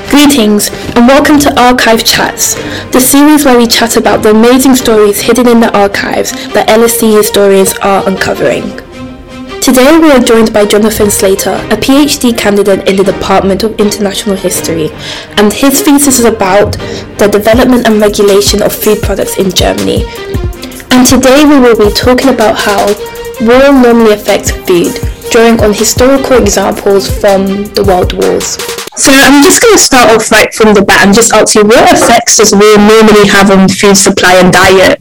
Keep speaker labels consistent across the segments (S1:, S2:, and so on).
S1: Greetings, and welcome to Archive Chats, the series where we chat about the amazing stories hidden in the archives that LSE historians are uncovering. Today we are joined by Jonathan Slater, a PhD candidate in the Department of International History, and his thesis is about the development and regulation of food products in Germany. And today we will be talking about how war normally affects food, drawing on historical examples from the World Wars. So I'm just going to start off right from the bat and just ask you, what effects does war normally have on food supply and diet?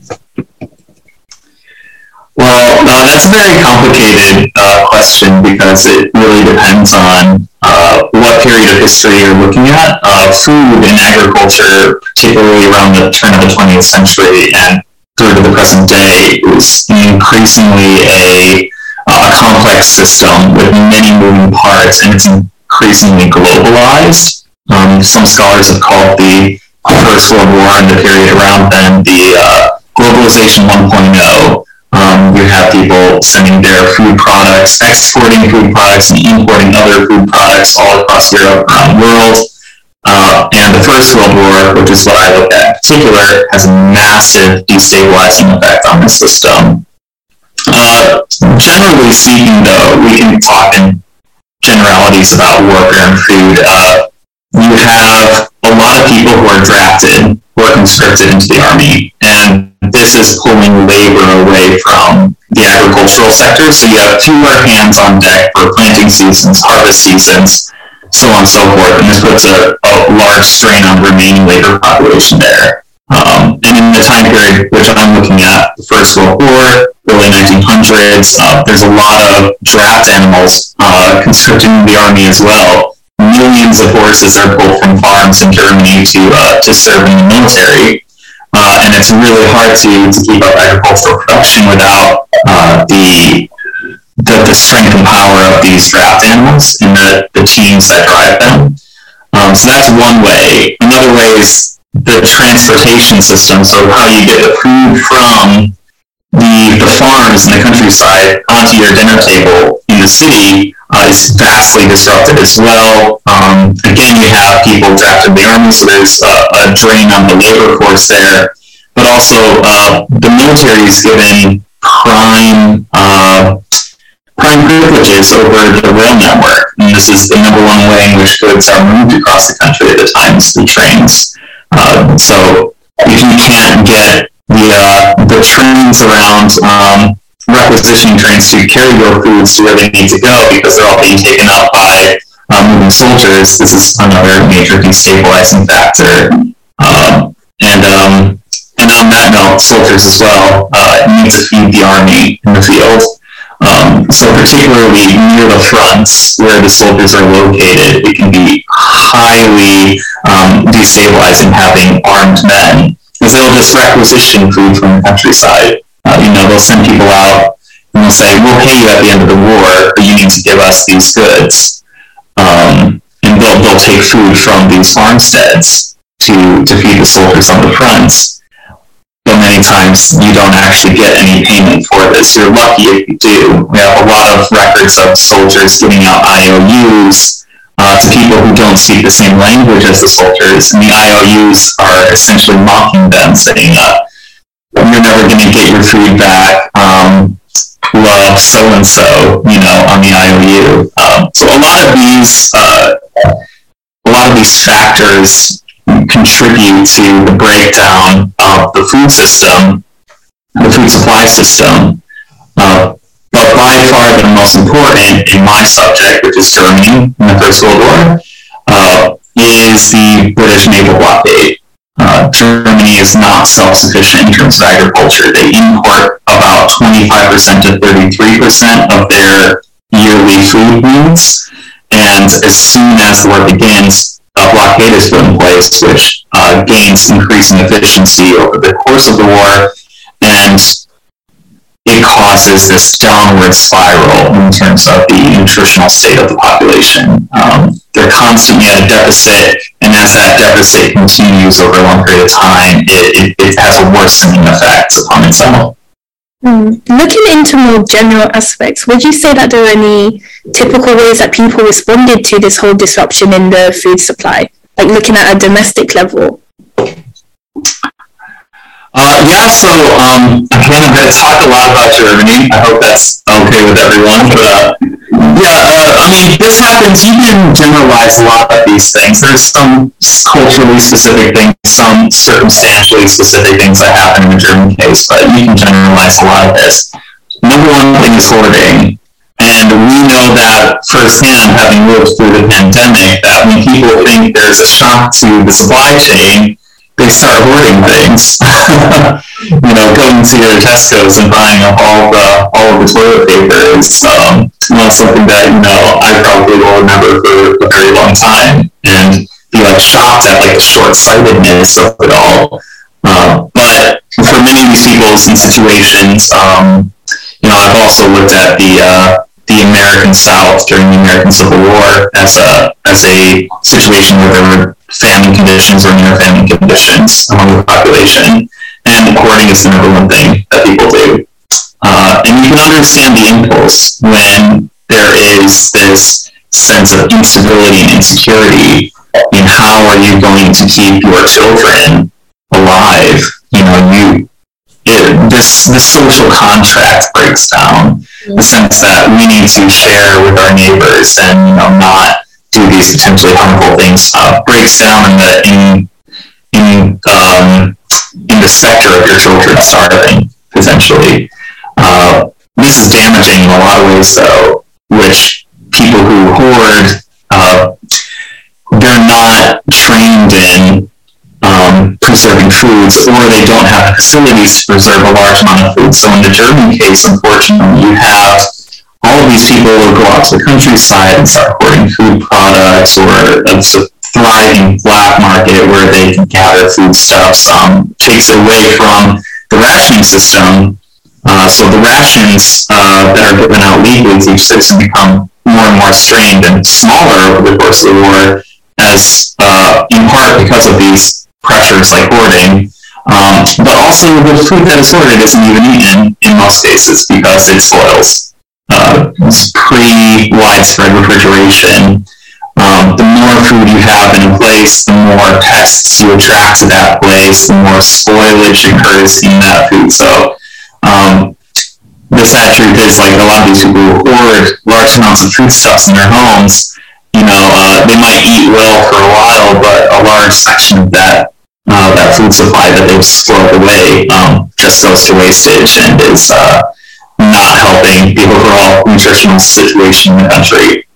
S2: Well, that's a very complicated question because it really depends on what period of history you're looking at. Food and agriculture, particularly around the turn of the 20th century and through to the present day, is increasingly a complex system with many moving parts, and it's increasingly globalized. Some scholars have called the First World War and the period around then the globalization 1.0. You have people sending their food products, exporting food products, and importing other food products all across Europe, around the world. And the First World War, which is what I look at in particular, has a massive destabilizing effect on the system. Generally speaking, though, we can talk in generalities about warfare and food. You have a lot of people who are drafted, who are conscripted into the army, and this is pulling labor away from the agricultural sector. So you have fewer hands on deck for planting seasons, harvest seasons, so on and so forth, and this puts a large strain on the remaining labor population there. And in the time period which I'm looking at, the First World War, early 1900s, there's a lot of draft animals conscripted in the army as well. Millions of horses are pulled from farms in Germany to serve in the military, and it's really hard to keep up agricultural production without the strength and power of these draft animals and the teams that drive them. So that's one way. Another way is the transportation system, so how you get the food from the farms in the countryside onto your dinner table in the city is vastly disrupted as well. Again, you have people drafted in the army, so there's a drain on the labor force there, but also the military is given prime privileges over the rail network, and this is the number one way in which goods are moved across the country at the time, is through trains. So if you can't get the trains around, requisitioning trains to carry your foods to where they need to go because they're all being taken up by moving soldiers, this is another major destabilizing factor. And on that note, soldiers as well need to feed the army in the field. So particularly near the fronts where the soldiers are located, it can be highly destabilizing having armed men, because they'll just requisition food from the countryside. They'll send people out and they'll say, we'll pay you at the end of the war, but you need to give us these goods. And they'll take food from these farmsteads to feed the soldiers on the fronts. But many times you don't actually get any payment for this. You're lucky if you do. We have a lot of records of soldiers giving out IOUs to people who don't speak the same language as the soldiers, and the IOUs are essentially mocking them, saying, you're never going to get your food back, love so-and-so, on the IOU. So a lot of these factors contribute to the breakdown of the food system, the food supply system. But by far the most important in my subject, which is Germany in the First World War, is the British naval blockade. Germany is not self-sufficient in terms of agriculture. They import about 25% to 33% of their yearly food needs, and as soon as the war begins, a blockade is put in place, which gains increasing efficiency over the course of the war, and it causes this downward spiral in terms of the nutritional state of the population. They're constantly at a deficit, and as that deficit continues over a long period of time, it has a worsening effect upon itself.
S1: Looking into more general aspects, would you say that there are any typical ways that people responded to this whole disruption in the food supply? like looking at a domestic level?
S2: Again, I'm going to talk a lot about Germany. I hope that's okay with everyone. But this happens. You can generalize a lot of these things. There's some culturally specific things, some circumstantially specific things that happen in the German case, but you can generalize a lot of this. Number one thing is hoarding. And we know that firsthand, having lived through the pandemic, that when people think there's a shock to the supply chain, they start hoarding things. Going to your Tesco's and buying up all of the toilet paper is something that I probably will remember for a very long time, and be shocked at the short-sightedness of it all. But for many of these people in situations, I've also looked at the American South during the American Civil War as a situation where there were famine conditions or near famine conditions among the population, and hoarding is the number one thing that people do. And you can understand the impulse when there is this sense of instability and insecurity in how are you going to keep your children alive. This social contract breaks down. The sense that we need to share with our neighbors and not do these potentially harmful things breaks down in the specter of your children starving, potentially. This is damaging in a lot of ways, though, which people who hoard, they're not trained in preserving foods, or they don't have the facilities to preserve a large amount of food. So in the German case, unfortunately, you have all of these people who go out to the countryside and start hoarding food products, or it's a thriving black market where they can gather foodstuffs. Takes it away from the rationing system. So the rations that are given out legally to each citizen become more and more strained and smaller over the course of the war, as in part because of these pressures like hoarding, but also the food that is hoarded isn't even eaten in most cases because it spoils. It's pretty widespread refrigeration. The more food you have in a place, the more pests you attract to that place, the more spoilage occurs in that food. So the sad truth is, a lot of these people who hoard large amounts of foodstuffs in their homes, they might eat well for a while, but a large section of that food supply that they've spoiled away just goes to wastage and is not helping the overall nutritional situation in the country.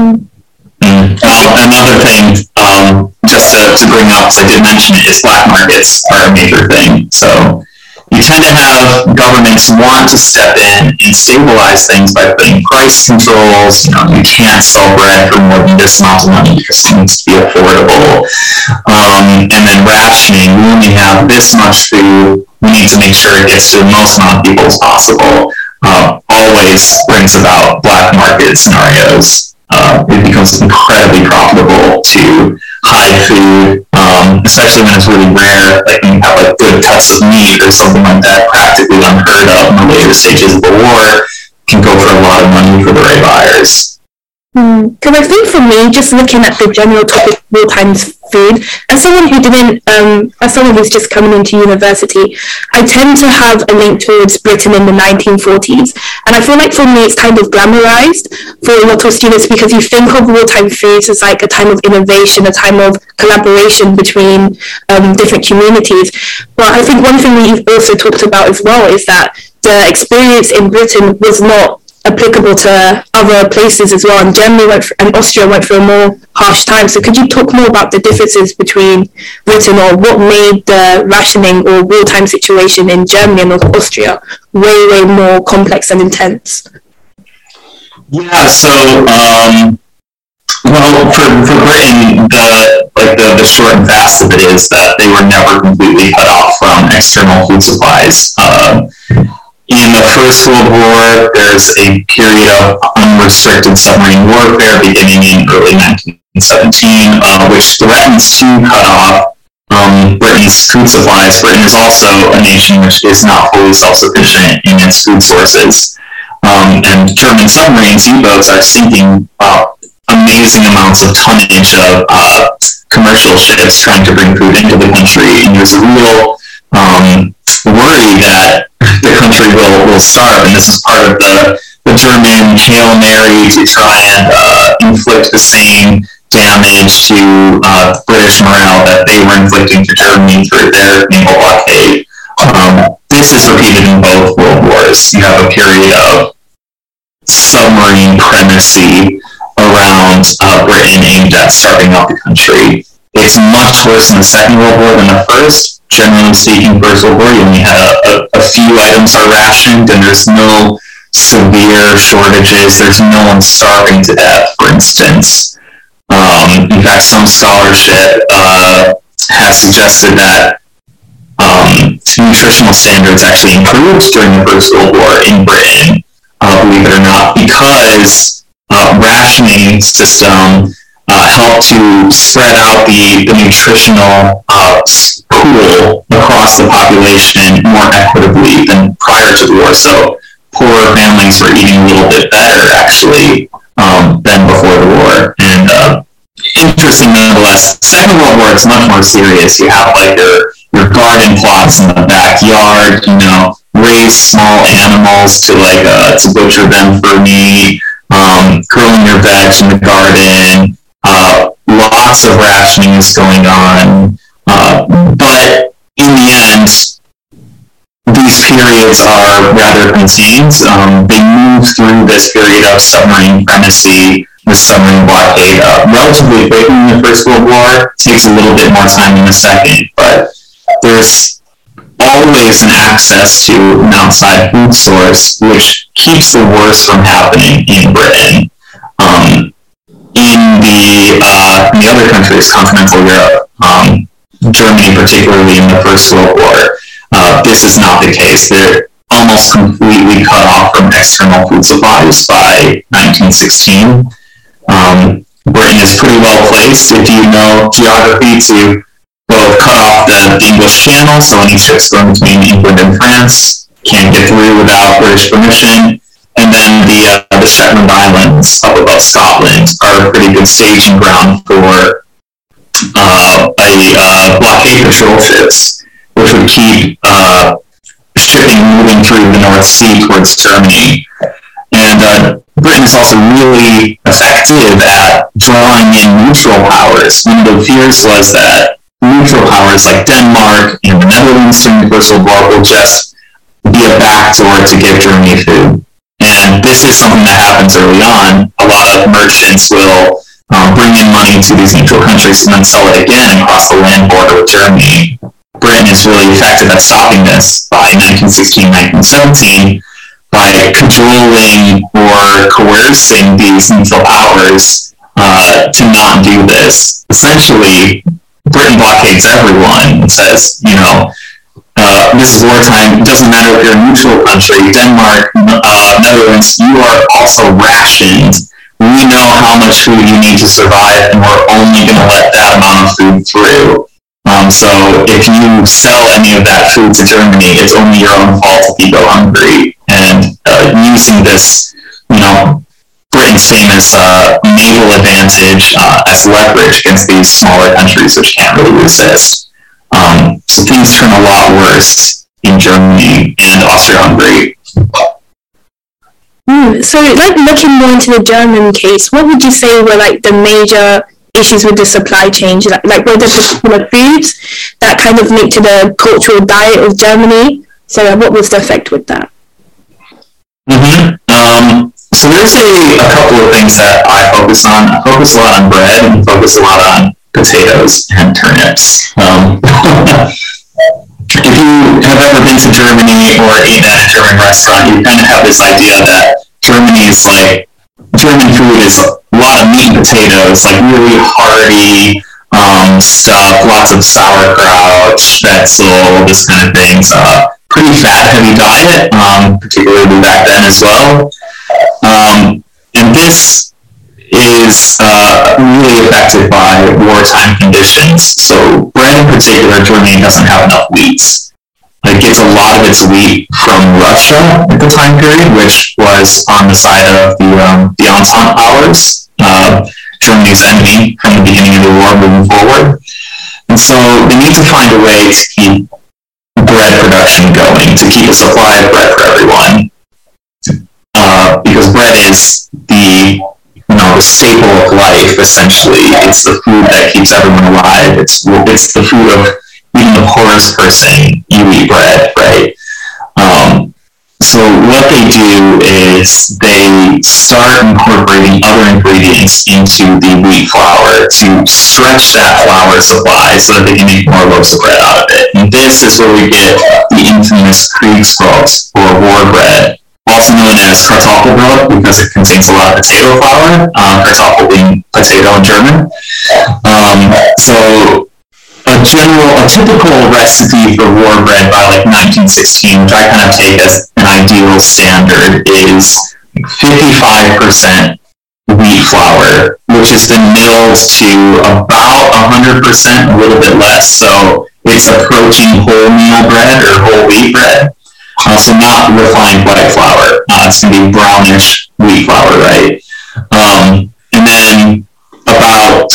S2: Another thing, just to bring up, because I did mention it, is black markets are a major thing. So you tend to have governments want to step in and stabilize things by putting price controls. You can't sell bread for more than this amount of money because it needs to be affordable. And then rationing. We only have this much food. We need to make sure it gets to the most amount of people as possible. Always brings about black market scenarios. It becomes incredibly profitable to hide food, especially when it's really rare, when you have good cuts of meat or something like that, practically unheard of in the later stages of the war, can go for a lot of money for the right buyers.
S1: Because I think for me, just looking at the general topic of wartime food, as someone who's just coming into university, I tend to have a link towards Britain in the 1940s. And I feel like for me, it's kind of glamorized for a lot of students because you think of wartime foods as a time of innovation, a time of collaboration between different communities. But I think one thing that you've also talked about as well is that the experience in Britain was not applicable to other places as well, and Germany and Austria went through a more harsh time. So could you talk more about the differences between Britain, or what made the rationing or wartime situation in Germany and Austria way more complex and intense?
S2: Yeah, so for Britain, the short and fast of it is that they were never completely cut off from external food supplies. In the First World War, there's a period of unrestricted submarine warfare beginning in early 1917, which threatens to cut off Britain's food supplies. Britain is also a nation which is not fully self-sufficient in its food sources. And German submarines, U-boats, are sinking amazing amounts of tonnage of commercial ships trying to bring food into the country, and there's a real worry that the country will starve, and this is part of the German Hail Mary to try and inflict the same damage to British morale that they were inflicting to Germany through their naval blockade. This is repeated in both World Wars. You have a period of submarine primacy around Britain aimed at starving out the country. It's much worse in the Second World War than the First. Generally speaking, First World War, you only had a few items are rationed, and there's no severe shortages. There's no one starving to death, for instance. In fact, some scholarship has suggested that nutritional standards actually improved during the First World War in Britain, believe it or not, because rationing system helped to spread out the nutritional pool across the population more equitably than prior to the war. So poorer families were eating a little bit better, actually, than before the war. And interesting nonetheless. Second World War, it's much more serious. You have like your garden plots in the backyard, raise small animals to butcher them for meat, growing your veg in the garden. Lots of rationing is going on, but in the end, these periods are rather contained. They move through this period of submarine primacy, the submarine blockade, relatively quickly in the First World War. It takes a little bit more time in the Second, but there's always an access to an outside food source, which keeps the worst from happening in Britain. In the other countries, continental Europe, Germany particularly in the First World War, this is not the case. They're almost completely cut off from external food supplies by 1916. Britain is pretty well placed, if you know geography, to both cut off the English Channel, so any ships going between England and France can't get through without British permission. And then the Shetland Islands up above Scotland are a pretty good staging ground for blockade patrol ships, which would keep shipping moving through the North Sea towards Germany. And Britain is also really effective at drawing in neutral powers. One of the fears was that neutral powers like Denmark and the Netherlands during the First World War will just be a backdoor to give Germany food. And this is something that happens early on. A lot of merchants will bring in money to these neutral countries and then sell it again across the land border with Germany. Britain is really effective at stopping this by 1916, 1917 by controlling or coercing these neutral powers to not do this. Essentially, Britain blockades everyone and says, this is wartime. It doesn't matter if you're a neutral country, Denmark, Netherlands, you are also rationed. We know how much food you need to survive, and we're only going to let that amount of food through. So if you sell any of that food to Germany, it's only your own fault if you go hungry. And using this, Britain's famous naval advantage as leverage against these smaller countries which can't really resist. So things turn a lot worse in Germany and Austria-Hungary.
S1: So, looking more into the German case, what would you say were the major issues with the supply chain? Were there particular foods that kind of linked to the cultural diet of Germany? So, what was the effect with that?
S2: So there's a couple of things that I focus on. I focus a lot on bread and focus a lot on potatoes and turnips. If you have ever been to Germany or eaten at a German restaurant, you kind of have this idea that German food is a lot of meat and potatoes, really hearty stuff, lots of sauerkraut, schnitzel, this kind of things. Pretty fat-heavy diet, particularly back then as well. And this is really affected by wartime conditions. So bread in particular, Germany doesn't have enough wheat. It gets a lot of its wheat from Russia at the time period, which was on the side of the Entente powers. Germany's enemy from the beginning of the war moving forward. And so they need to find a way to keep bread production going, to keep a supply of bread for everyone. Because bread is the staple of life, essentially. It's the food that keeps everyone alive. It's the food of even the poorest person. You eat bread, right? So what they do is they start incorporating other ingredients into the wheat flour to stretch that flour supply so that they can make more loaves of bread out of it. And this is where we get the infamous Kriegsbrot, or war bread, also known as Kartoffelbrot because it contains a lot of potato flour, Kartoffel being potato in German. So a typical recipe for war bread by like 1916, which I kind of take as an ideal standard, is 55% wheat flour, which has been milled to about 100%, a little bit less. So it's approaching wholemeal bread or whole wheat bread. So not refined white flour. It's going to be brownish wheat flour, right? And then about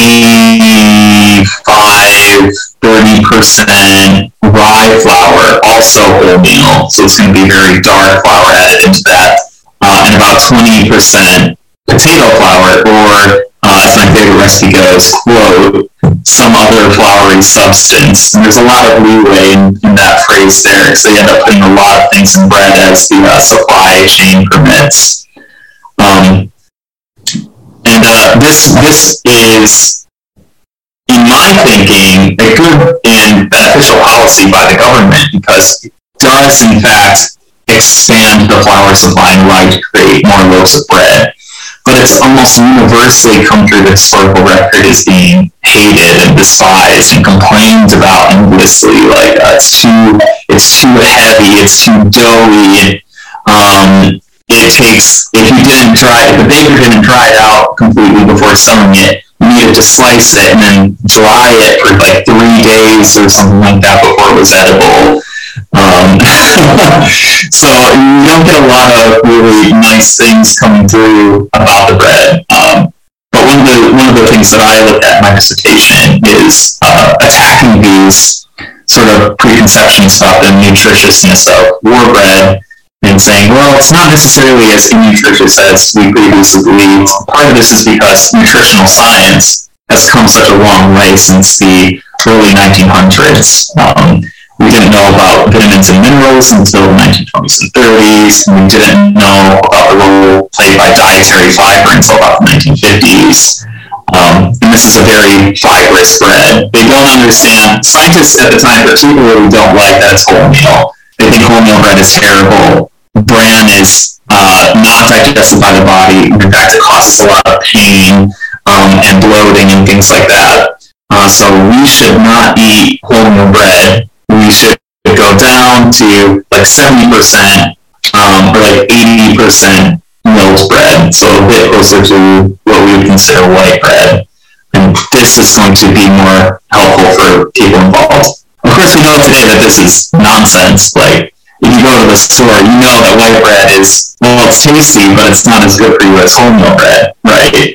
S2: 30% rye flour, also wholemeal. So it's going to be very dark flour added into that. And about 20% potato flour, or as my favorite recipe goes, quote, some other floury substance. And there's a lot of leeway in that phrase there, because they end up putting a lot of things in bread as the supply chain permits. This is, in my thinking, a good and beneficial policy by the government, because it does, in fact, expand the flour supply and allow you to create more loaves of bread. But it's almost universally come through the historical record as being hated and despised and complained about endlessly. Like it's too heavy, it's too doughy. If the baker didn't dry it out completely before selling it, you needed to slice it and then dry it for like 3 days or something like that before it was edible. So you don't get a lot of really nice things coming through about the bread. But one of the things that I look at in my dissertation is attacking these sort of preconceptions about the nutritiousness of war bread, and saying, well, it's not necessarily as nutritious as we previously believed. Part of this is because nutritional science has come such a long way since the early 1900s. We didn't know about vitamins and minerals until the 1920s and 30s. We didn't know about the role played by dietary fiber until about the 1950s. And this is a very fibrous bread. They don't understand, scientists at the time particularly don't like that it's wholemeal. They think wholemeal bread is terrible. Bran is not digested by the body. In fact, it causes a lot of pain and bloating and things like that. So we should not eat wholemeal bread. We should go down to like 70% or like 80% milled bread, so a bit closer to what we would consider white bread. And this is going to be more helpful for people involved. Of course, we know today that this is nonsense. Like, if you go to the store, you know that white bread is, well, it's tasty, but it's not as good for you as wholemeal bread, right?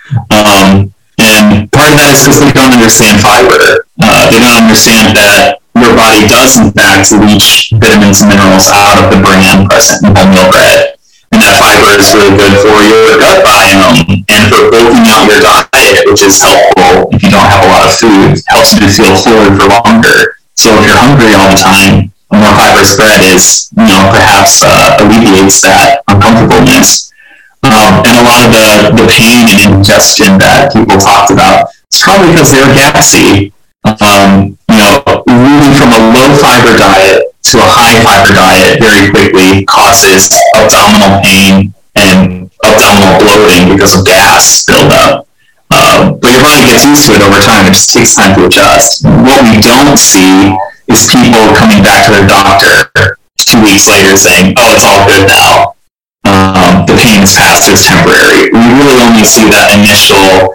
S2: And part of that is because they don't understand fiber. They don't understand that your body does, in fact, leach vitamins and minerals out of the bran present in wholemeal bread. And that fiber is really good for your gut biome and for bulking out your diet, which is helpful if you don't have a lot of food. It helps you to feel fuller for longer. So if you're hungry all the time, a more fibrous bread is, perhaps alleviates that uncomfortableness. And a lot of the pain and indigestion that people talked about, it's probably because they were gassy. Moving from a low fiber diet to a high fiber diet very quickly causes abdominal pain and abdominal bloating because of gas buildup. But your body gets used to it over time. It just takes time to adjust. What we don't see is people coming back to their doctor 2 weeks later saying, oh, it's all good now. The pain is past, it's temporary. We really only see that initial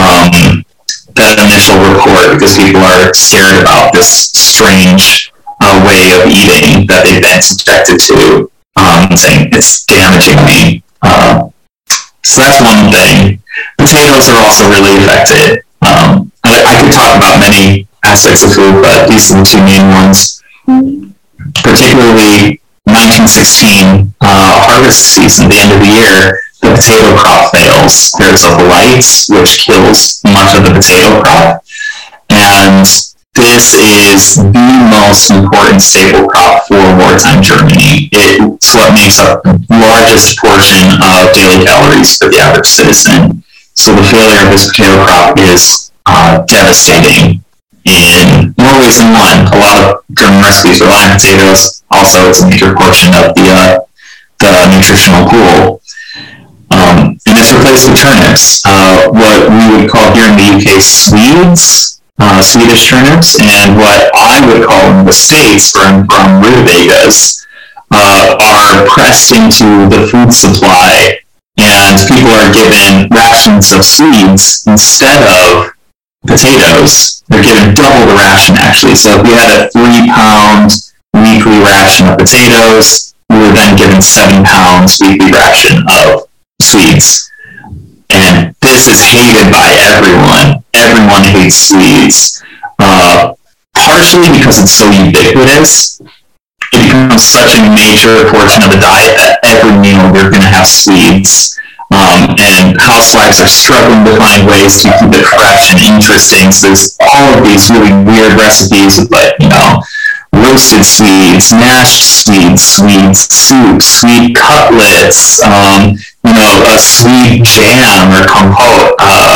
S2: report because people are scared about this strange way of eating that they've been subjected to, saying it's damaging me. So that's one thing. Potatoes are also really affected. I could talk about many aspects of food, but these are the two main ones. Particularly 1916, harvest season, the end of the year, the potato crop fails. There's a blight which kills much of the potato crop, and this is the most important staple crop for wartime Germany. It's what makes up the largest portion of daily calories for the average citizen. So the failure of this potato crop is devastating in more ways than one. A lot of German recipes rely on potatoes. Also, it's a major portion of the nutritional pool. And it's replaced with turnips, what we would call here in the UK Swedes, Swedish turnips, and what I would call in the States, where I'm from, rutabagas, are pressed into the food supply, and people are given rations of Swedes instead of potatoes. They're given double the ration, actually. So if we had a 3-pound weekly ration of potatoes, we were then given 7 pounds weekly ration of Swedes. And this is hated by everyone. Everyone hates Swedes. Partially because it's so ubiquitous. It becomes such a major portion of the diet that every meal you're going to have Swedes. And housewives are struggling to find ways to keep it fresh and interesting. So there's all of these really weird recipes of, like, roasted Swedes, mashed Swedes, Swede soup, Swede cutlets, a Swede jam or compote,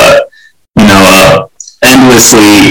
S2: endlessly,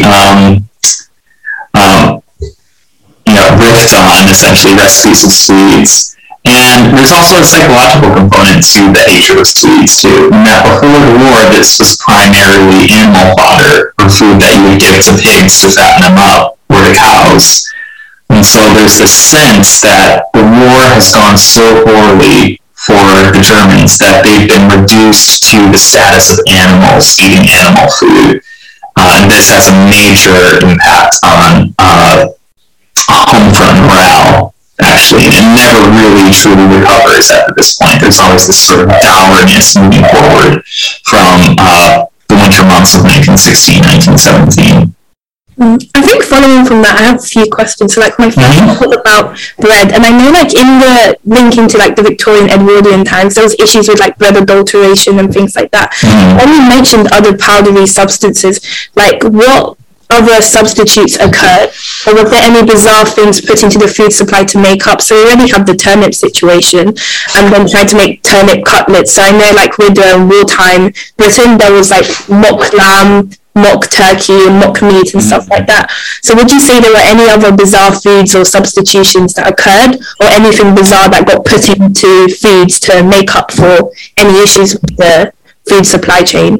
S2: riffed on, essentially, recipes of Swedes. And there's also a psychological component to the hatred of Swedes, too. And that before the war, this was primarily animal fodder, or food that you would give to pigs to fatten them up, or to cows. And so there's this sense that the war has gone so poorly for the Germans that they've been reduced to the status of animals eating animal food. And this has a major impact on home front morale, actually, and it never really truly recovers after this point. There's always this sort of dourness moving forward from the winter months of 1916, 1917.
S1: I think following from that, I have a few questions. So, my first one was about bread, and I know, in the linking to the Victorian Edwardian times, there was issues with bread adulteration and things like that. When you mentioned other powdery substances, what other substitutes occurred, or were there any bizarre things put into the food supply to make up? So we already have the turnip situation, and then trying to make turnip cutlets. So I know, with wartime Britain, there was mock lamb, mock turkey, and mock meat and stuff like that. So would you say there were any other bizarre foods or substitutions that occurred, or anything bizarre that got put into foods to make up for any issues with the food supply chain?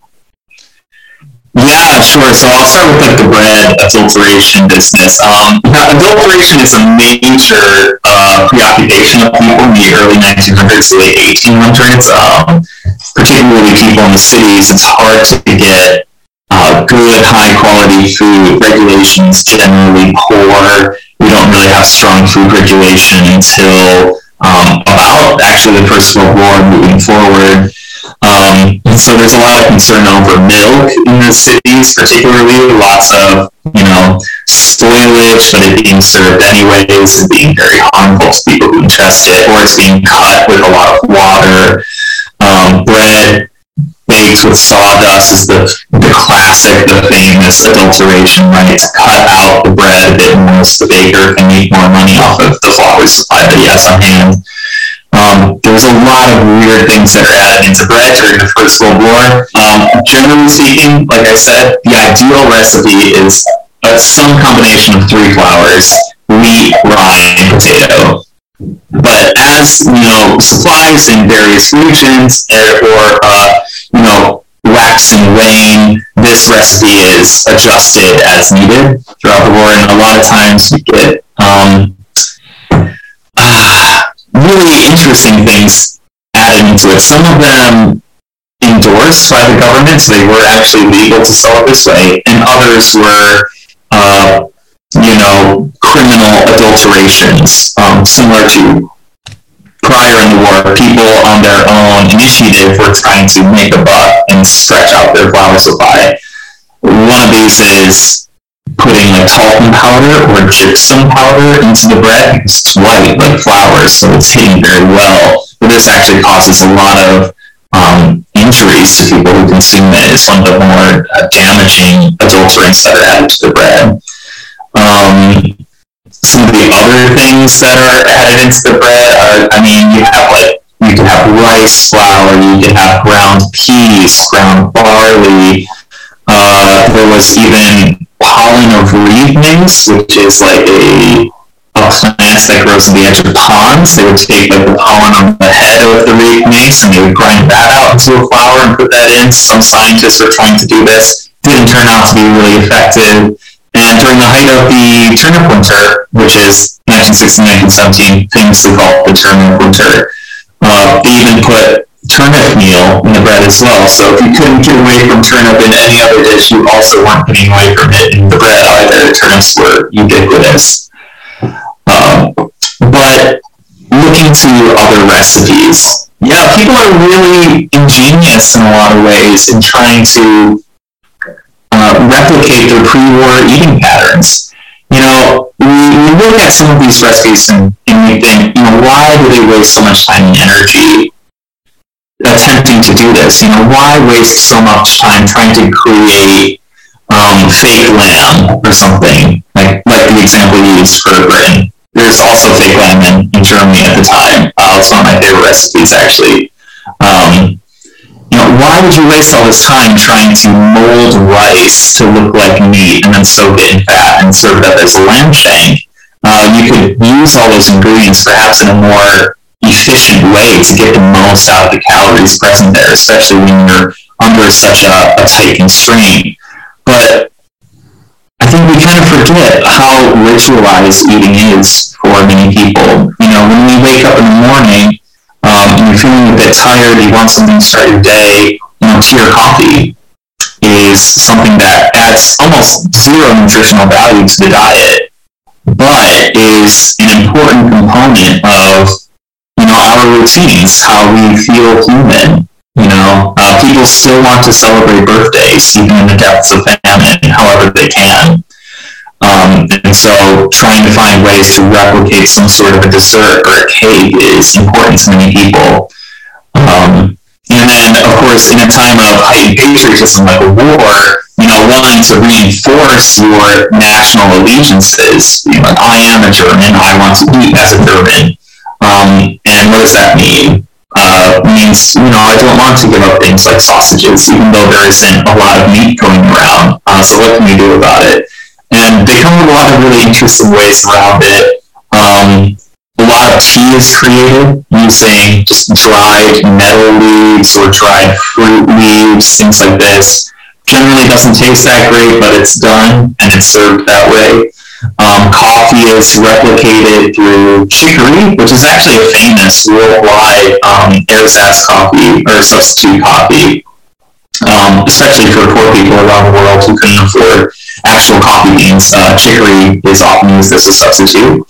S2: Yeah, sure. So I'll start with the bread adulteration business. Adulteration is a major preoccupation of people in the early 1900s to late 1800s, particularly people in the cities. It's hard to get good, high-quality food. Regulations generally poor. We don't really have strong food regulation until about, actually, the First World War moving forward. And so there's a lot of concern over milk in the cities, particularly lots of, spoilage, but it being served anyways and being very harmful to people who ingest it, or it's being cut with a lot of water. Bread baked with sawdust is the classic, the famous adulteration, right? To cut out the bread a bit more so the baker can make more money off of the flour supply that he has on hand. There's a lot of weird things that are added into bread during the First World War. Generally speaking, like I said, the ideal recipe is some combination of 3 flours: wheat, rye, and potato. But as, supplies in various regions wax and wane, this recipe is adjusted as needed throughout the war, and a lot of times you get really interesting things added into it. Some of them endorsed by the government, so they were actually legal to sell it this way, and others were, criminal adulterations, similar to prior in the war, people on their own initiative were trying to make a buck and stretch out their flour supply. One of these is putting like talcum powder or gypsum powder into the bread because it's white like flour, so it's hitting very well. But this actually causes a lot of injuries to people who consume it. It's one of the more damaging adulterants that are added to the bread. Some of the other things that are added into the bread are, you can have rice flour, you can have ground peas, ground barley. There was even pollen of reed mace, which is like a plant that grows on the edge of ponds. They would take like the pollen on the head of the reed mace and they would grind that out into a flour and put that in. Some scientists were trying to do this. Didn't turn out to be really effective. And during the height of the turnip winter, which is 1916-1917, famously called the turnip winter, they even put turnip meal in the bread as well. So if you couldn't get away from turnip in any other dish, you also weren't getting away from it in the bread either. Turnips were ubiquitous. But looking to other recipes, people are really ingenious in a lot of ways in trying to replicate their pre-war eating patterns. We look at some of these recipes and we think, why do they waste so much time and energy attempting to do this? Why waste so much time trying to create fake lamb or something, like the example you used for Britain. There's also fake lamb in Germany at the time. It's one of my favorite recipes, actually. Why would you waste all this time trying to mold rice to look like meat and then soak it in fat and serve it up as a lamb shank? You could use all those ingredients perhaps in a more efficient way to get the most out of the calories present there, especially when you're under such a tight constraint. But I think we kind of forget how ritualized eating is for many people. When you wake up in the morning, and you're feeling a bit tired, you want something to start your day, tea or coffee is something that adds almost zero nutritional value to the diet, but is an important component of, our routines, how we feel human. People still want to celebrate birthdays, even in the depths of famine, however they can. And so trying to find ways to replicate some sort of a dessert or a cake is important to many people. And then, of course, in a time of heightened patriotism like a war, wanting to reinforce your national allegiances. I am a German, I want to eat as a German. And what does that mean? Means, I don't want to give up things like sausages, even though there isn't a lot of meat going around. So what can we do about it? And they come with a lot of really interesting ways around it. A lot of tea is created using just dried nettle leaves or dried fruit leaves, things like this. Generally doesn't taste that great, but it's done and it's served that way. Coffee is replicated through chicory, which is actually a famous worldwide ersatz coffee or substitute coffee. Especially for poor people around the world who couldn't afford actual coffee beans. Chicory is often used as a substitute.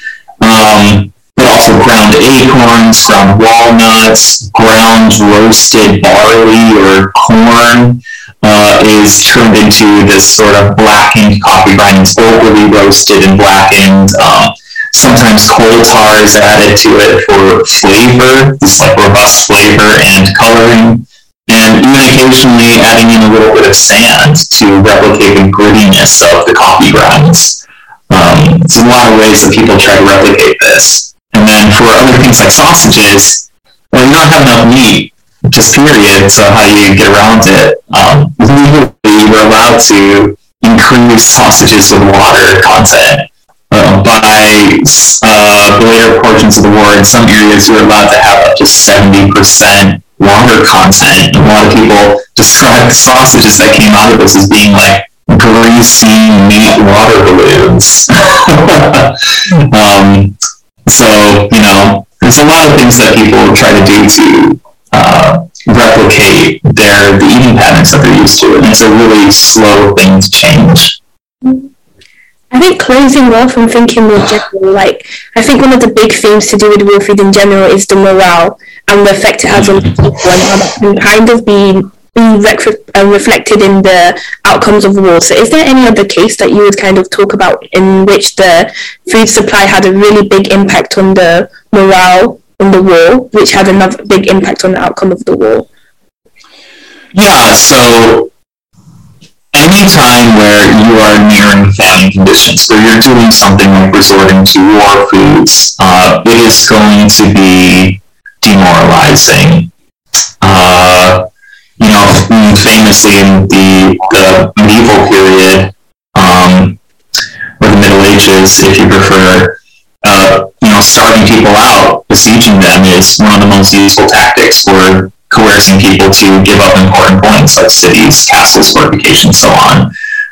S2: But also ground acorns, ground walnuts, ground roasted barley or corn is turned into this sort of blackened coffee grind. It's overly roasted and blackened. Sometimes coal tar is added to it for flavor, this like robust flavor and coloring. And even occasionally adding in a little bit of sand to replicate the grittiness of the coffee grounds. There's a lot of ways that people try to replicate this. And then for other things like sausages, you don't have enough meat, just period, so how do you get around it? Legally, you're allowed to increase sausages with water content. By the later portions of the war, in some areas, you're allowed to have up to 70% water content. A lot of people describe the sausages that came out of this as being like greasy meat water balloons. So, there's a lot of things that people try to do to replicate the eating patterns that they're used to, and it's a really slow thing to change.
S1: I think closing off and thinking more general, like, I think one of the big themes to do with raw food in general is the morale and the effect it has on people, and how that can kind of be reflected in the outcomes of war. So is there any other case that you would kind of talk about in which the food supply had a really big impact on the morale in the war, which had another big impact on the outcome of the war?
S2: Yeah, so any time where you are nearing famine conditions, where you're doing something like resorting to war foods, it is going to be demoralizing. Famously in the medieval period, or the Middle Ages, if you prefer, starving people out, besieging them is one of the most useful tactics for coercing people to give up important points like cities, castles, fortifications, so on.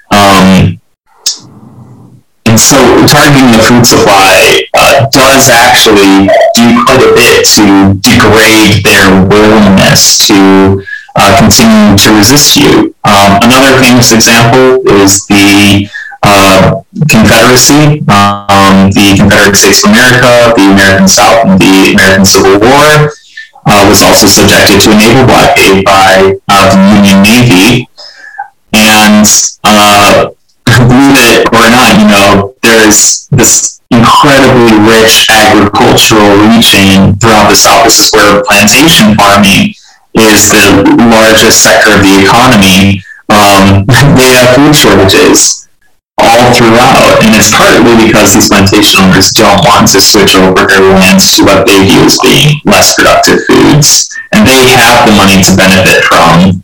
S2: And so targeting the food supply does actually do quite a bit to degrade their willingness to continue to resist you. Another famous example is the Confederacy, the Confederate States of America, the American South, and the American Civil War. Was also subjected to a naval blockade by the Union Navy. And believe it or not, there's this incredibly rich agricultural region throughout the South. This is where plantation farming is the largest sector of the economy. They have food shortages all throughout, and it's partly because these plantation owners don't want to switch over their lands to what they view as being less productive foods, and they have the money to benefit from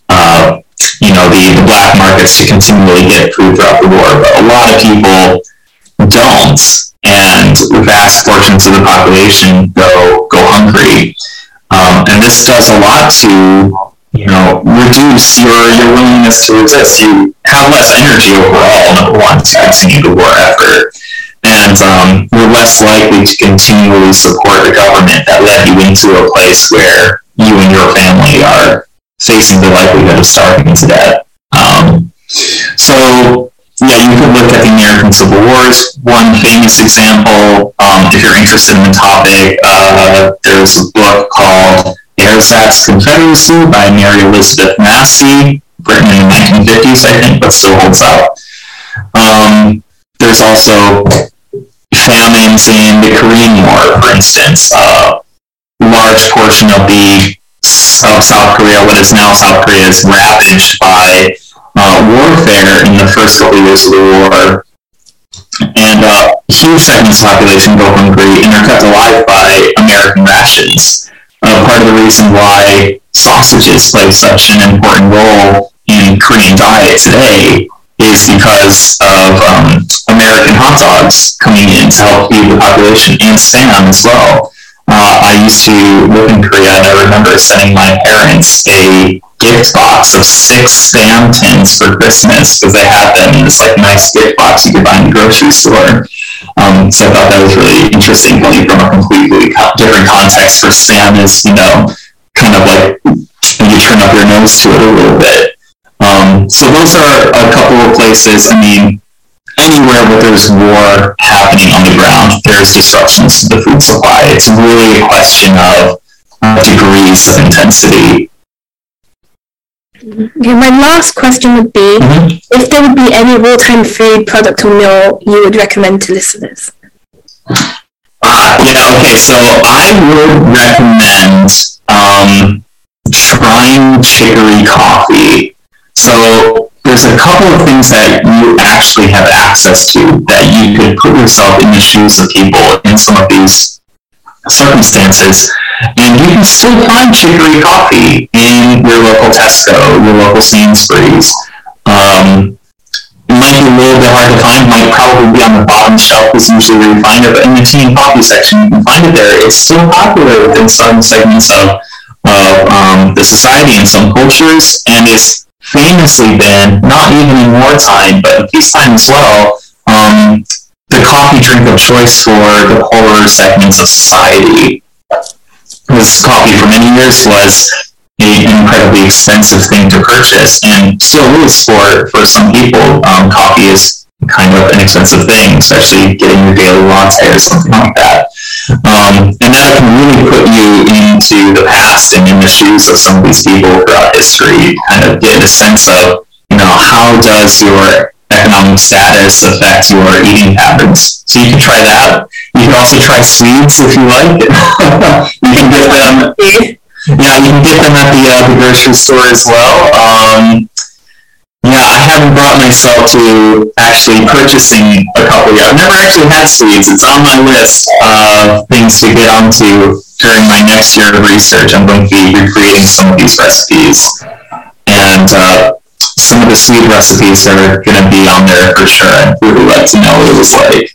S2: the black markets to continually get food throughout the war, but a lot of people don't, and vast portions of the population go hungry. And this does a lot to reduce your willingness to resist. You have less energy overall, number one, to continue the war effort. And you're less likely to continually support a government that led you into a place where you and your family are facing the likelihood of starving to death. You could look at the American Civil Wars. One famous example, if you're interested in the topic, there's a book called Ersatz Confederacy by Mary Elizabeth Massey, written in the 1950s, I think, but still holds up. There's also famines in the Korean War, for instance. A large portion of South Korea, what is now South Korea, is ravaged by warfare in the first couple of years of the war. And huge segments of the population go hungry and are kept alive by American rations. Part of the reason why sausages play such an important role in Korean diet today is because of American hot dogs coming in to help feed the population, and Spam as well. I used to live in Korea, and I remember sending my parents a gift box of 6 Spam tins for Christmas because they had them in this nice gift box you could buy in the grocery store. So I thought that was really interesting, coming from a completely different context, where Spam is, kind of like you turn up your nose to it a little bit. So those are a couple of places. I mean, anywhere where there's war happening on the ground, there's disruptions to the food supply. It's really a question of degrees of intensity.
S1: Okay, my last question would be, if there would be any wartime food, product, or meal you would recommend to listeners?
S2: So I would recommend trying chicory coffee. So there's a couple of things that you actually have access to that you could put yourself in the shoes of people in some of these circumstances, and you can still find chicory coffee in your local Tesco, your local Sainsbury's. It might be a little bit hard to find, might probably be on the bottom shelf is usually where you find it, but in the tea and coffee section you can find it there. It's still popular within some segments of the society and some cultures, and it's famously been, not even in wartime, but in peacetime as well, the coffee drink of choice for the poorer segments of society. Because coffee for many years was an incredibly expensive thing to purchase, and still is for some people. Coffee is kind of inexpensive thing, especially getting your daily latte or something like that. And that can really put you into the past and in the shoes of some of these people throughout history, kind of get a sense of, how does your economic status affect your eating patterns. So you can try that. You can also try Swedes if you like. You can get them. Yeah, you can get them at the grocery store as well. I haven't brought myself to actually purchasing a couple yet. I've never actually had Swedes. It's on my list of things to get onto during my next year of research. I'm going to be recreating some of these recipes. And some of the Swede recipes are going to be on there for sure. I'd really like to know what it was like.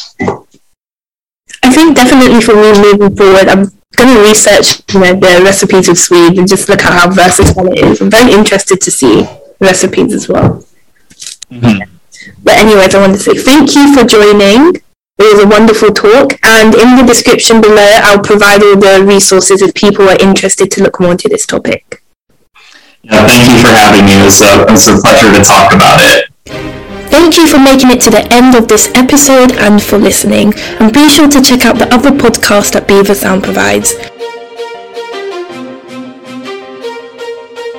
S1: I think definitely for me moving forward, I'm going to research the recipes of Swede and just look at how versatile it is. I'm very interested to see recipes as well. Mm-hmm. But anyways, I want to say thank you for joining. It was a wonderful talk, and in the description below I'll provide all the resources if people are interested to look more into this topic.
S2: Yeah, thank you for having me. It was a pleasure to talk about it.
S1: Thank you for making it to the end of this episode and for listening. And be sure to check out the other podcast that Beaver Sound provides.